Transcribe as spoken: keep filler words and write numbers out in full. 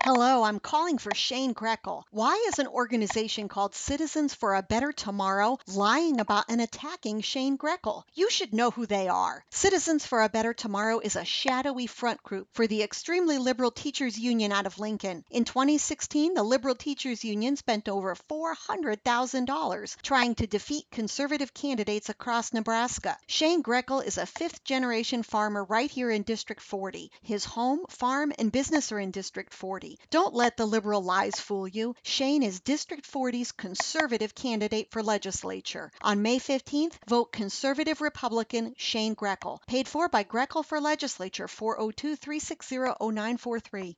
Hello, I'm calling for Shane Greckle. Why is an organization called Citizens for a Better Tomorrow lying about and attacking Shane Greckle? You should know who they are. Citizens for a Better Tomorrow is a shadowy front group for the extremely liberal teachers union out of Lincoln. In twenty sixteen, the liberal teachers union spent over four hundred thousand dollars trying to defeat conservative candidates across Nebraska. Shane Greckle is a fifth generation farmer right here in District forty. His home, farm, and business are in District forty. Don't let the liberal lies fool you. Shane is District forty's conservative candidate for legislature. On May fifteenth, vote conservative Republican Shane Greckle. Paid for by Greckle for Legislature, four oh two, three six zero, oh nine four three.